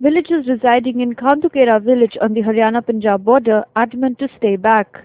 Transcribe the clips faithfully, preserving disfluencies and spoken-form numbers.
Villagers residing in Khandukera village on the Haryana-Punjab border adamant to stay back.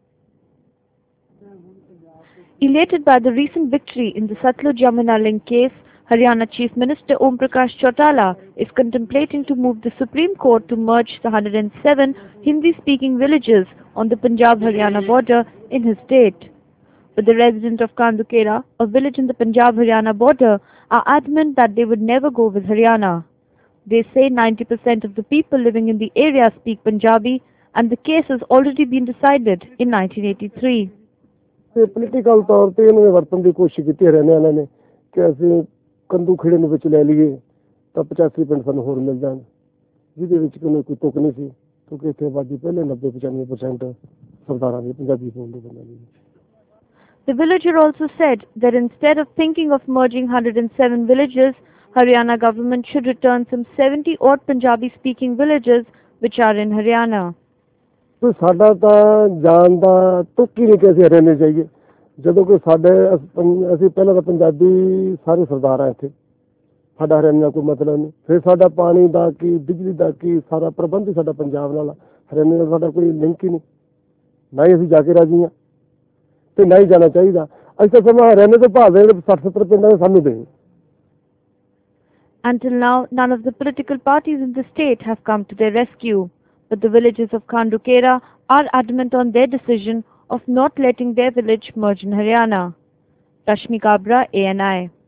Elated by the recent victory in the Satluj-Yamuna link case, Haryana Chief Minister Om Prakash Chautala is contemplating to move the Supreme Court to merge the one hundred seven Hindi-speaking villages on the Punjab-Haryana border in his state. But the residents of Khandukera, a village in the Punjab-Haryana border, are adamant that they would never go with Haryana. They say ninety percent of the people living in the area speak Punjabi, and the case has already been decided in nineteen eighty-three. ਤੇ political ਤੌਰ ਤੇ ਇਹਨਾਂ ਨੇ ਵਰਤਣ ਦੀ ਕੋਸ਼ਿਸ਼ ਕੀਤੀ ਹਰਿਆਣਾ ਵਾਲਿਆਂ ਨੇ ਕਿ ਅਸੀਂ ਕੰਦੂ ਖੇੜੇ ਨੂੰ ਵਿੱਚ ਲੈ ਲਈਏ ਤਾਂ ਪਚਾਸੀ ਪਿੰਡ ਸਾਨੂੰ ਹੋਰ ਮਿਲ ਜਾਣ, ਜਿਹਦੇ ਵਿੱਚ ਕੋਈ ਕੋਈ ਤੁਕ ਨਹੀਂ ਸੀ ਕਿਉਂਕਿ ਇੱਥੇ ਆਬਾਦੀ ਪਹਿਲੇ ਨੱਬੇ ਪਚਾਨਵੇਂ ਪਰਸੈਂਟ ਸਰਦਾਰਾਂ ਦੀ ਪੰਜਾਬੀ ਬੋਲਦੇ ਬੰਦੇ ਦੀ। The villager also said that instead of thinking of merging one hundred seven villages, Haryana government should return some seventy odd Punjabi-speaking villages which are in Haryana. ਕੋਈ ਸਾਡਾ ਤਾਂ ਜਾਣ ਦਾ ਤੁੱਕ ਹੀ ਨਹੀਂ ਕਿ ਅਸੀਂ ਹਰਿਆਣੇ ਜਾਈਏ, ਜਦੋਂ ਕੋਈ ਸਾਡੇ ਅਸੀਂ ਪਹਿਲਾਂ ਤਾਂ ਪੰਜਾਬੀ ਸਾਰੇ ਸਰਦਾਰ ਆ ਇੱਥੇ, ਸਾਡਾ ਹਰਿਆਣੇ ਨਾਲ ਕੋਈ ਮਤਲਬ ਨਹੀਂ। ਫਿਰ ਸਾਡਾ ਪਾਣੀ ਦਾ ਕੀ, ਬਿਜਲੀ ਦਾ ਕੀ, ਸਾਰਾ ਪ੍ਰਬੰਧ ਹੀ ਸਾਡਾ ਪੰਜਾਬ ਨਾਲ, ਹਰਿਆਣੇ ਨਾਲ ਸਾਡਾ ਕੋਈ ਲਿੰਕ ਹੀ ਨਹੀਂ। ਨਾ ਹੀ ਅਸੀਂ ਜਾ ਕੇ ਰਾਜੀ ਹਾਂ ਤੇ ਨਾ ਹੀ ਜਾਣਾ ਚਾਹੀਦਾ। ਅਸੀਂ ਤਾਂ ਸਮਾਂ ਹਰਿਆਣੇ ਤੋਂ ਭਾਵੇਂ ਸੱਠ ਸੱਤਰ ਪਿੰਡਾਂ ਦੇ ਸਾਨੂੰ ਦੇ। Until now, none of the political parties in the state have come to their rescue, but the villagers of Khandukera are adamant on their decision of not letting their village merge in Haryana. Rashmi Kabra, A N I.